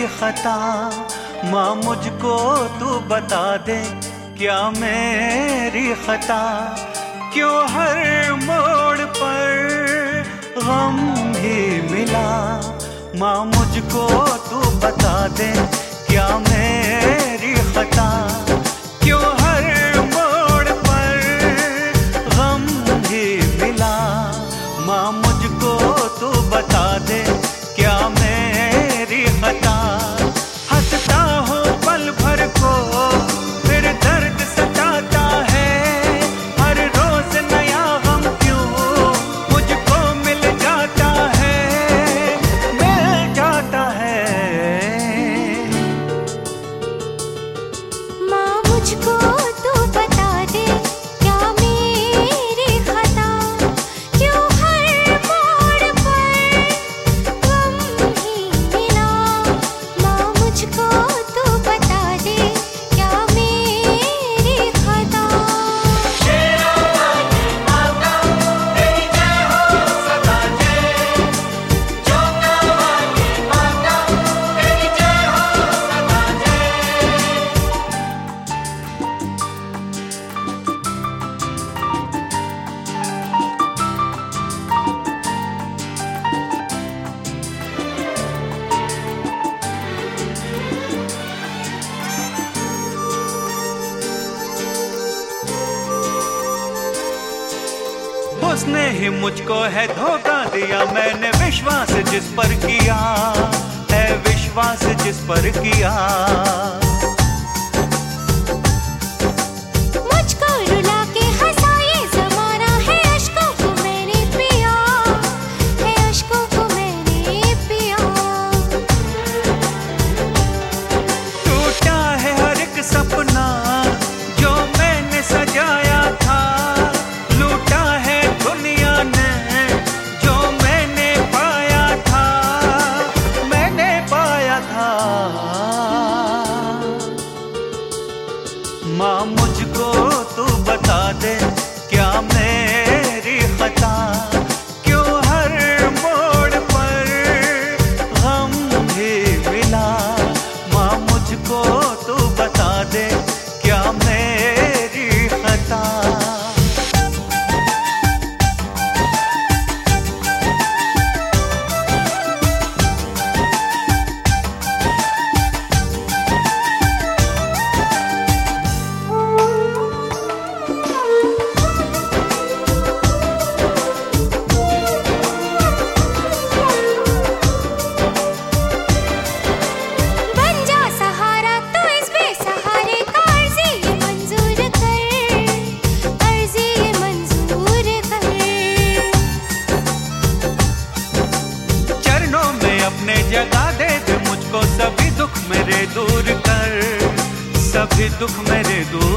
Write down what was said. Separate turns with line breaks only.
खता। माँ मुझको तू बता दे क्या मेरी खता, क्यों हर मोड़ पर गम ही मिला। माँ मुझको तू बता दे क्या मेरी खता, क्यों हर मोड़ पर गम ही मिला। माँ मुझको तू बता दे क्या मेरी खता। हंसता हूँ पल भर को फिर दर्द सताता है, हर रोज नया गम क्यों मुझको मिल जाता है, मिल जाता है।
माँ मुझको तू बता दे क्या मेरी खता, क्यों हर मोड़ पर गम ही मिला। माँ मुझको तू बता दे क्या मेरी खता।
उसने ही मुझको है धोखा दिया, मैंने विश्वास जिस पर किया है, विश्वास जिस पर किया।
मुझको रुला के हंसाए ज़माना है, अश्कों को मैंने पिया है, अश्कों को मैंने पिया।
टूटा है हर एक सपना जो मैंने सजाया था, लूटा है दुनिया ने जो मैंने पाया था, मैंने पाया था। माँ मुझको तू बता दे क्या मेरी खता, क्यों हर मोड़ पर गम ही मिला। माँ मुझको तू बता दे क्या मेरी खता।
बन जा सहारा तू इस बेसहारे का, अर्ज़ी ये मंजूर कर, अर्ज़ी ये मंजूर कर।
चरणों में अपने जगा दे दे मुझको, सभी दुख मेरे दूर कर, सभी दुख मेरे दूर